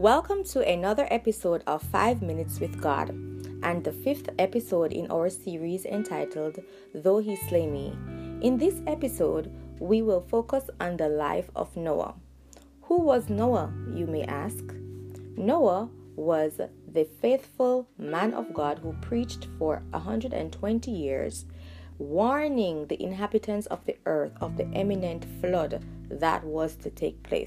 Welcome to another episode of 5 Minutes with God, and the fifth episode in our series entitled Though He Slay Me. In this episode, we will focus on the life of Noah. Who was Noah, you may ask? Noah was the faithful man of God who preached for 120 years, warning the inhabitants of the earth of the imminent flood that was to take place.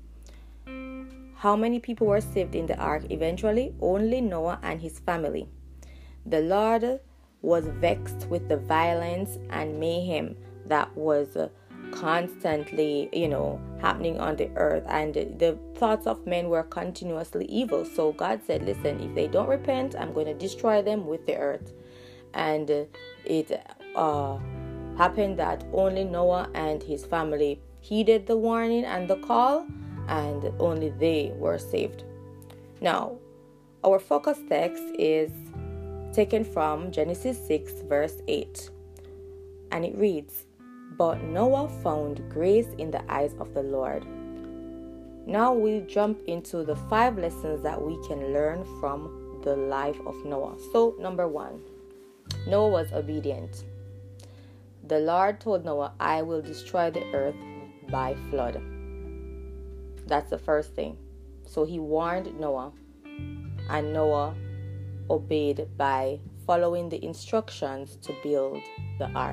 How many people were saved in the ark eventually? Only Noah and his family. The Lord was vexed with the violence and mayhem that was constantly, happening on the earth, and the thoughts of men were continuously evil. So God said, listen, if they don't repent, I'm going to destroy them with the earth. And it happened that only Noah and his family heeded the warning and the call, and only they were saved. Now, our focus text is taken from Genesis 6 verse 8, and it reads, "But Noah found grace in the eyes of the Lord." Now we jump into the 5 lessons that we can learn from the life of Noah. So, number 1, Noah was obedient. The Lord told Noah, "I will destroy the earth by flood." That's the first thing. So he warned Noah, and Noah obeyed by following the instructions to build the ark.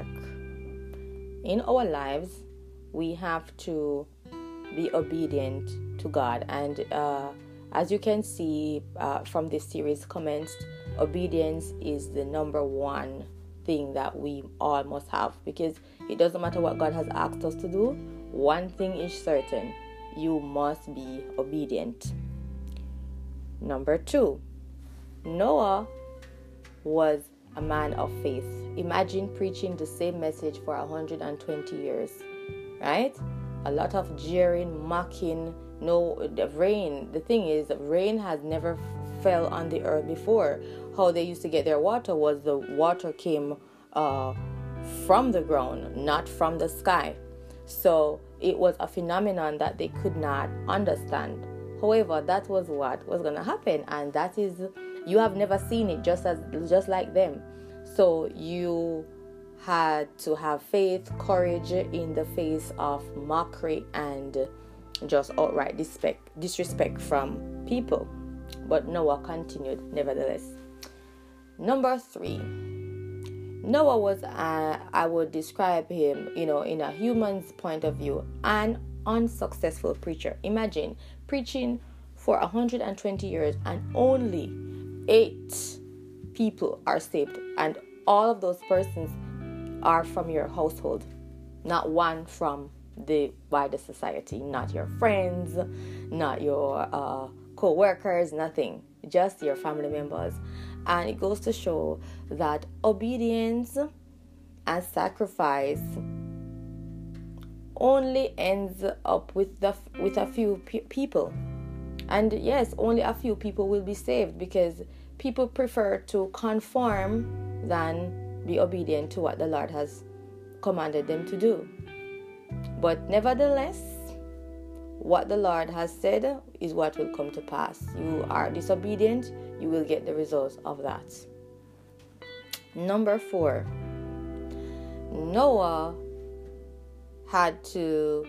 In our lives, we have to be obedient to God. And as you can see from this series commenced, obedience is the number 1 thing that we all must have, because it doesn't matter what God has asked us to do. One thing is certain: you must be obedient. Number 2, Noah was a man of faith. Imagine preaching the same message for 120 years, right? A lot of jeering, mocking. The rain. The thing is, rain has never fell on the earth before. How they used to get their water was the water came from the ground, not from the sky. So it was a phenomenon that they could not understand. However, that was what was going to happen, and that is, you have never seen it just like them. So you had to have faith, courage in the face of mockery and just outright disrespect from people. But Noah continued nevertheless. Number 3, Noah was, I would describe him, in a human's point of view, an unsuccessful preacher. Imagine preaching for 120 years and only 8 people are saved, and all of those persons are from your household, not one from the wider society, not your friends, not your co-workers, nothing, just your family members. And it goes to show that obedience and sacrifice only ends up with a few people. And yes, only a few people will be saved, because people prefer to conform than be obedient to what the Lord has commanded them to do. But nevertheless, what the Lord has said is what will come to pass. You are disobedient, you will get the results of that. Number 4, Noah had to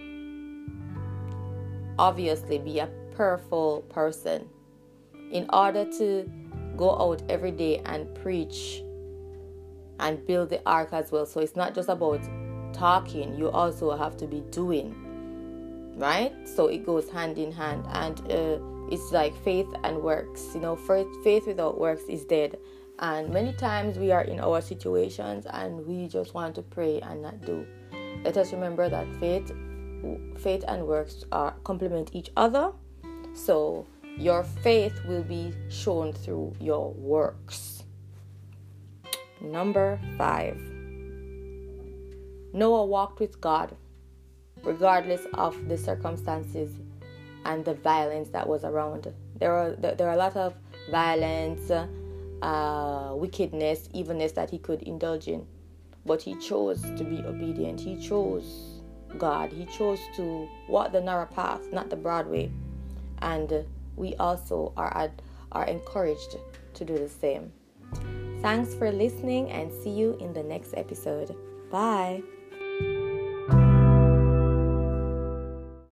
obviously be a prayerful person in order to go out every day and preach and build the ark as well. So it's not just about talking, you also have to be doing, right? So it goes hand in hand, and it's like faith and works. Faith without works is dead. And many times we are in our situations and we just want to pray and not do. Let us remember that faith and works complement each other. So your faith will be shown through your works. Number 5, Noah walked with God regardless of the circumstances and the violence that was around. There are a lot of violence, wickedness, evilness that he could indulge in. But he chose to be obedient. He chose God. He chose to walk the narrow path, not the broad way. And we also are encouraged to do the same. Thanks for listening and see you in the next episode. Bye.